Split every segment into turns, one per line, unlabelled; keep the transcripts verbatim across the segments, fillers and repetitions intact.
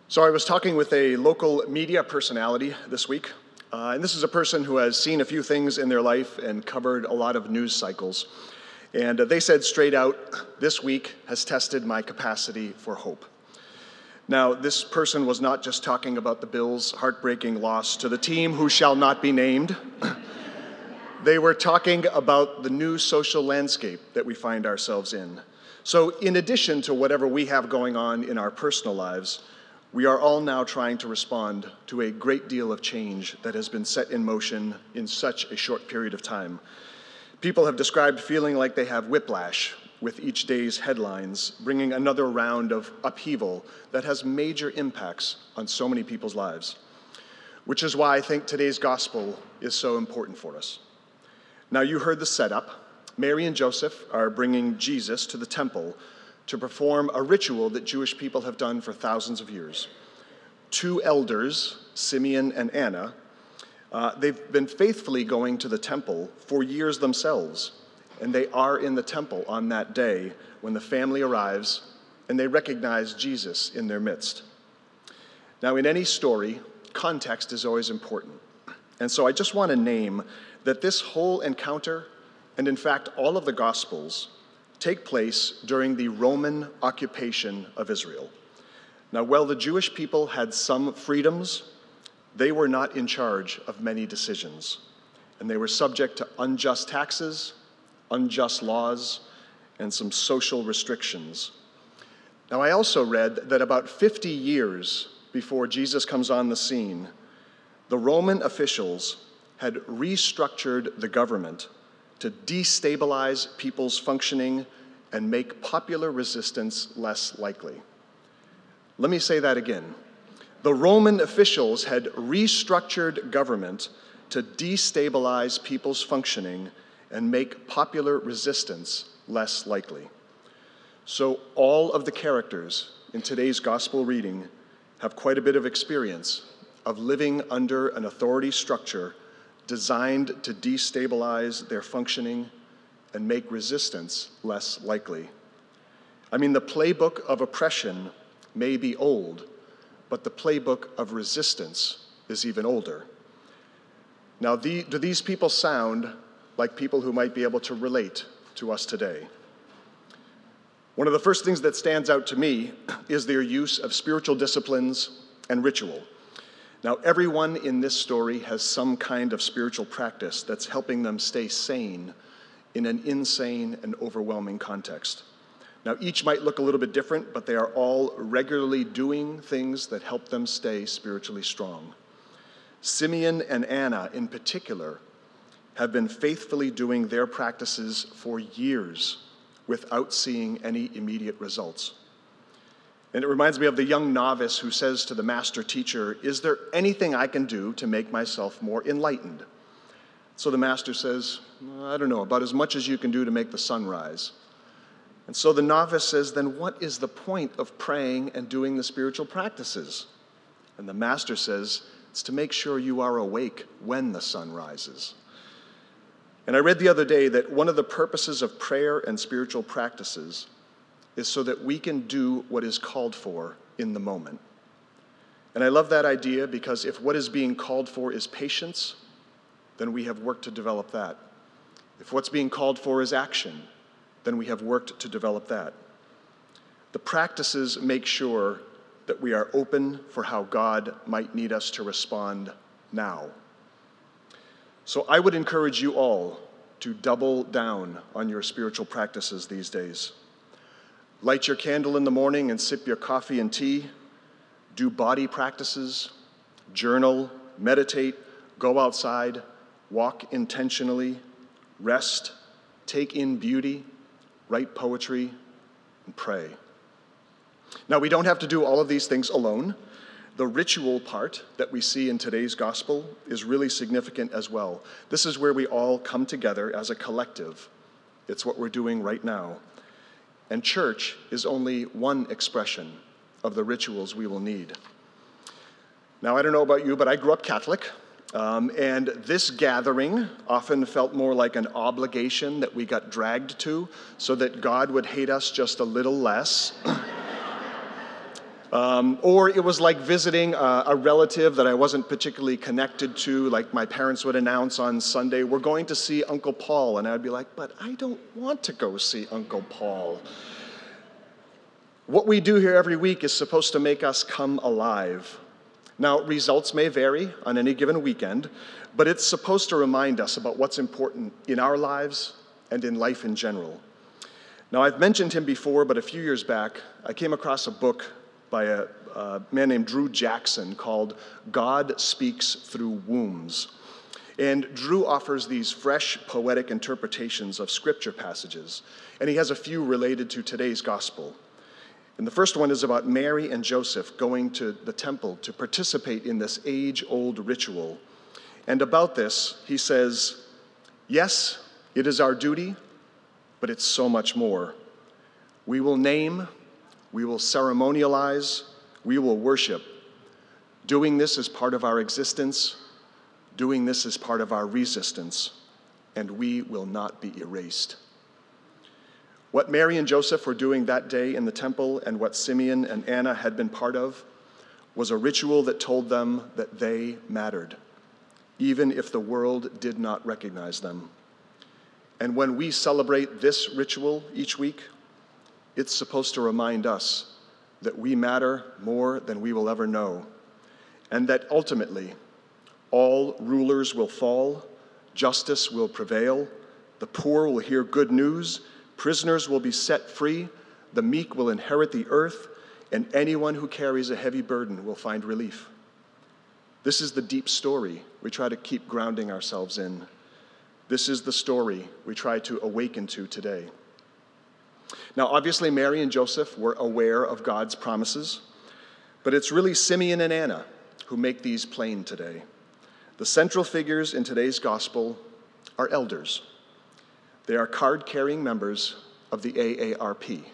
So I was talking with a local media personality this week, uh, and this is a person who has seen a few things in their life and covered a lot of news cycles. And uh, they said straight out, this week has tested my capacity for hope. Now, this person was not just talking about the Bills' heartbreaking loss to the team who shall not be named. They were talking about the new social landscape that we find ourselves in. So in addition to whatever we have going on in our personal lives, we are all now trying to respond to a great deal of change that has been set in motion in such a short period of time. People have described feeling like they have whiplash with each day's headlines, bringing another round of upheaval that has major impacts on so many people's lives, which is why I think today's gospel is so important for us. Now, you heard the setup. Mary and Joseph are bringing Jesus to the temple to perform a ritual that Jewish people have done for thousands of years. Two elders, Simeon and Anna, uh, they've been faithfully going to the temple for years themselves, and they are in the temple on that day when the family arrives and they recognize Jesus in their midst. Now, in any story, context is always important. And so I just want to name that this whole encounter, and in fact all of the Gospels, take place during the Roman occupation of Israel. Now, while the Jewish people had some freedoms, they were not in charge of many decisions, and they were subject to unjust taxes, unjust laws, and some social restrictions. Now, I also read that about fifty years before Jesus comes on the scene, the Roman officials had restructured the government to destabilize people's functioning and make popular resistance less likely. Let me say that again. The Roman officials had restructured government to destabilize people's functioning and make popular resistance less likely. So all of the characters in today's gospel reading have quite a bit of experience of living under an authority structure designed to destabilize their functioning and make resistance less likely. I mean, the playbook of oppression may be old, but the playbook of resistance is even older. Now, the, do these people sound like people who might be able to relate to us today? One of the first things that stands out to me is their use of spiritual disciplines and ritual. Now, everyone in this story has some kind of spiritual practice that's helping them stay sane in an insane and overwhelming context. Now, each might look a little bit different, but they are all regularly doing things that help them stay spiritually strong. Simeon and Anna, in particular, have been faithfully doing their practices for years without seeing any immediate results. And it reminds me of the young novice who says to the master teacher, "Is there anything I can do to make myself more enlightened?" So the master says, "I don't know, about as much as you can do to make the sun rise." And so the novice says, "Then what is the point of praying and doing the spiritual practices?" And the master says, "It's to make sure you are awake when the sun rises." And I read the other day that one of the purposes of prayer and spiritual practices is so that we can do what is called for in the moment. And I love that idea because if what is being called for is patience, then we have worked to develop that. If what's being called for is action, then we have worked to develop that. The practices make sure that we are open for how God might need us to respond now. So I would encourage you all to double down on your spiritual practices these days. Light your candle in the morning and sip your coffee and tea. Do body practices, journal, meditate, go outside, walk intentionally, rest, take in beauty, write poetry, and pray. Now, we don't have to do all of these things alone. The ritual part that we see in today's gospel is really significant as well. This is where we all come together as a collective. It's what we're doing right now. And church is only one expression of the rituals we will need. Now, I don't know about you, but I grew up Catholic, um, and this gathering often felt more like an obligation that we got dragged to so that God would hate us just a little less. Um, or it was like visiting a, a relative that I wasn't particularly connected to, like my parents would announce on Sunday, we're going to see Uncle Paul, and I'd be like, but I don't want to go see Uncle Paul. What we do here every week is supposed to make us come alive. Now, results may vary on any given weekend, but it's supposed to remind us about what's important in our lives and in life in general. Now, I've mentioned him before, but a few years back, I came across a book by a, a man named Drew Jackson called God Speaks Through Wombs. And Drew offers these fresh, poetic interpretations of scripture passages, and he has a few related to today's gospel. And the first one is about Mary and Joseph going to the temple to participate in this age-old ritual. And about this, he says, yes, it is our duty, but it's so much more. We will name, we will ceremonialize, we will worship. Doing this is part of our existence. Doing this is part of our resistance. And we will not be erased. What Mary and Joseph were doing that day in the temple and what Simeon and Anna had been part of was a ritual that told them that they mattered, even if the world did not recognize them. And when we celebrate this ritual each week, it's supposed to remind us that we matter more than we will ever know, and that ultimately all rulers will fall, justice will prevail, the poor will hear good news, prisoners will be set free, the meek will inherit the earth, and anyone who carries a heavy burden will find relief. This is the deep story we try to keep grounding ourselves in. This is the story we try to awaken to today. Now, obviously, Mary and Joseph were aware of God's promises, but it's really Simeon and Anna who make these plain today. The central figures in today's gospel are elders. They are card-carrying members of the A A R P.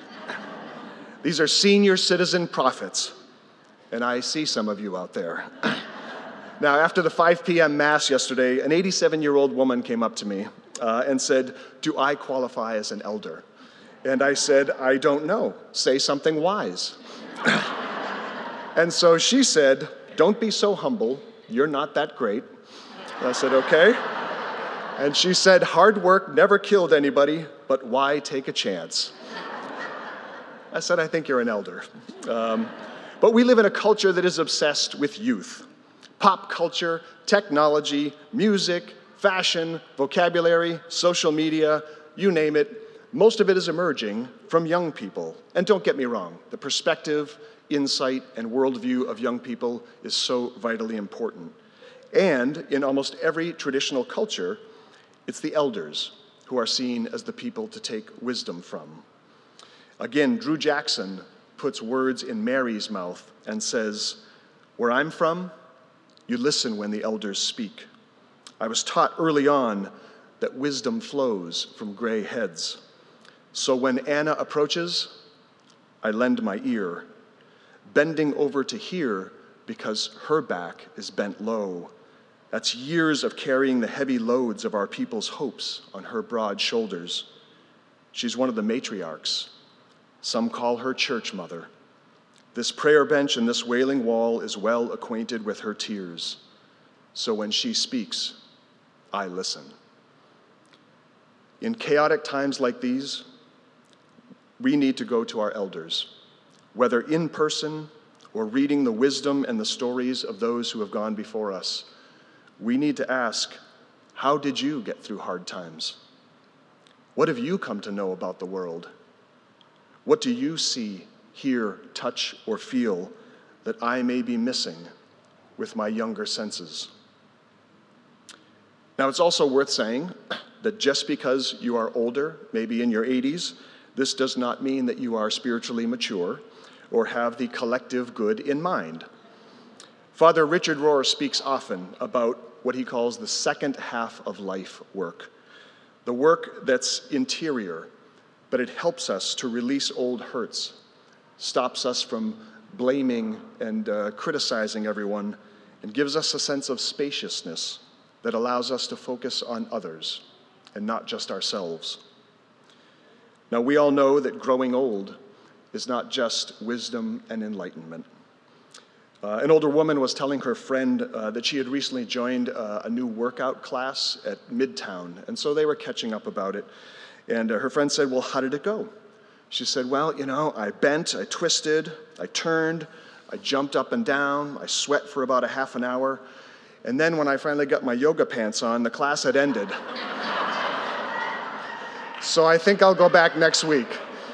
These are senior citizen prophets, and I see some of you out there. Now, after the five p.m. Mass yesterday, an eighty-seven-year-old woman came up to me uh, and said, do I qualify as an elder? And I said, I don't know. Say something wise. And so she said, don't be so humble. You're not that great. And I said, okay. And she said, hard work never killed anybody, but why take a chance? I said, I think you're an elder. Um, but we live in a culture that is obsessed with youth. Pop culture, technology, music, fashion, vocabulary, social media, you name it. Most of it is emerging from young people. And don't get me wrong, the perspective, insight, and worldview of young people is so vitally important. And in almost every traditional culture, it's the elders who are seen as the people to take wisdom from. Again, Drew Jackson puts words in Mary's mouth and says, where I'm from, you listen when the elders speak. I was taught early on that wisdom flows from gray heads. So when Anna approaches, I lend my ear, bending over to hear because her back is bent low. That's years of carrying the heavy loads of our people's hopes on her broad shoulders. She's one of the matriarchs. Some call her church mother. This prayer bench and this wailing wall is well acquainted with her tears. So when she speaks, I listen. In chaotic times like these, we need to go to our elders, whether in person or reading the wisdom and the stories of those who have gone before us. We need to ask, how did you get through hard times? What have you come to know about the world? What do you see, hear, touch, or feel that I may be missing with my younger senses? Now, it's also worth saying that just because you are older, maybe in your eighties, this does not mean that you are spiritually mature or have the collective good in mind. Father Richard Rohr speaks often about what he calls the second half of life work, the work that's interior, but it helps us to release old hurts, stops us from blaming and uh, criticizing everyone, and gives us a sense of spaciousness that allows us to focus on others and not just ourselves. Now, we all know that growing old is not just wisdom and enlightenment. Uh, an older woman was telling her friend uh, that she had recently joined uh, a new workout class at Midtown, and so they were catching up about it. And uh, her friend said, well, how did it go? She said, well, you know, I bent, I twisted, I turned, I jumped up and down, I sweat for about a half an hour, and then when I finally got my yoga pants on, the class had ended. So I think I'll go back next week.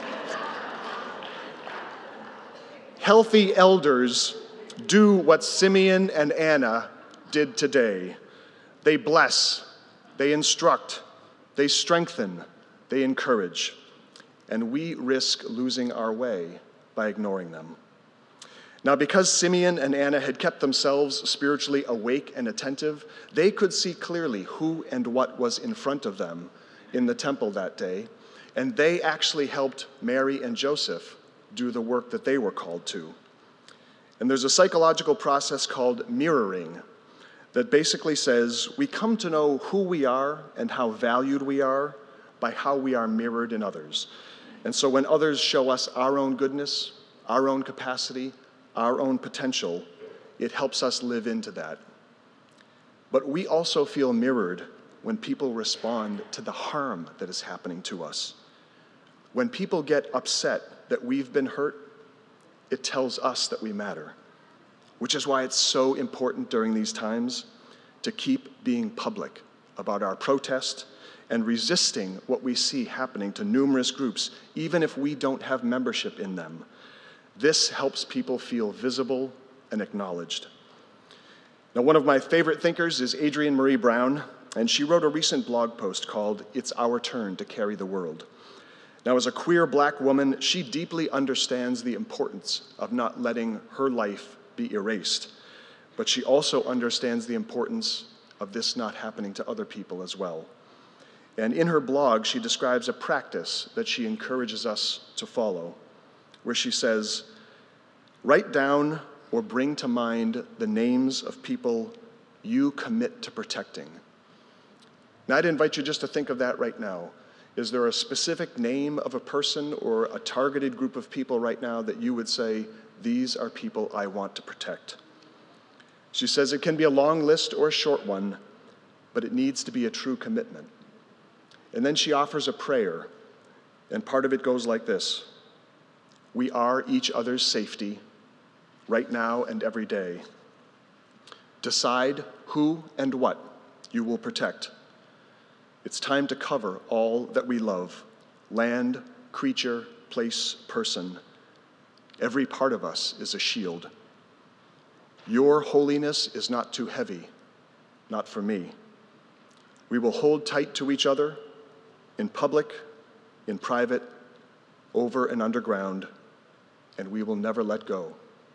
Healthy elders do what Simeon and Anna did today. They bless, they instruct, they strengthen, they encourage, and we risk losing our way by ignoring them. Now, because Simeon and Anna had kept themselves spiritually awake and attentive, they could see clearly who and what was in front of them in the temple that day, and they actually helped Mary and Joseph do the work that they were called to. And there's a psychological process called mirroring that basically says we come to know who we are and how valued we are by how we are mirrored in others. And so when others show us our own goodness, our own capacity, our own potential, it helps us live into that. But we also feel mirrored when people respond to the harm that is happening to us. When people get upset that we've been hurt, it tells us that we matter, which is why it's so important during these times to keep being public about our protest and resisting what we see happening to numerous groups, even if we don't have membership in them. This helps people feel visible and acknowledged. Now, one of my favorite thinkers is Adrienne Maree Brown, and she wrote a recent blog post called "It's Our Turn to Carry the World." Now, as a queer black woman, she deeply understands the importance of not letting her life be erased, but she also understands the importance of this not happening to other people as well. And in her blog, she describes a practice that she encourages us to follow, where she says, write down or bring to mind the names of people you commit to protecting. Now, I'd invite you just to think of that right now. Is there a specific name of a person or a targeted group of people right now that you would say, these are people I want to protect? She says it can be a long list or a short one, but it needs to be a true commitment. And then she offers a prayer, and part of it goes like this: we are each other's safety, right now and every day. Decide who and what you will protect. It's time to cover all that we love: land, creature, place, person. Every part of us is a shield. Your holiness is not too heavy, not for me. We will hold tight to each other in public, in private, over and underground, and we will never let go.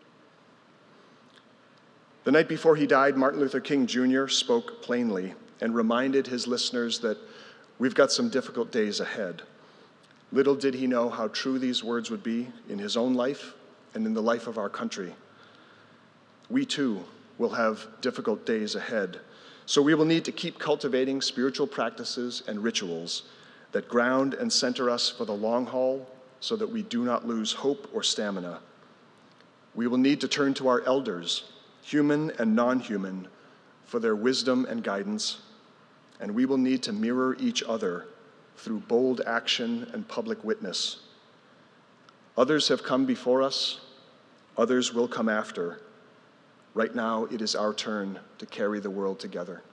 The night before he died, Martin Luther King Junior spoke plainly and reminded his listeners that we've got some difficult days ahead. Little did he know how true these words would be in his own life and in the life of our country. We too will have difficult days ahead, so we will need to keep cultivating spiritual practices and rituals that ground and center us for the long haul so that we do not lose hope or stamina. We will need to turn to our elders, human and non-human, for their wisdom and guidance, and we will need to mirror each other through bold action and public witness. Others have come before us, others will come after. Right now, it is our turn to carry the world together.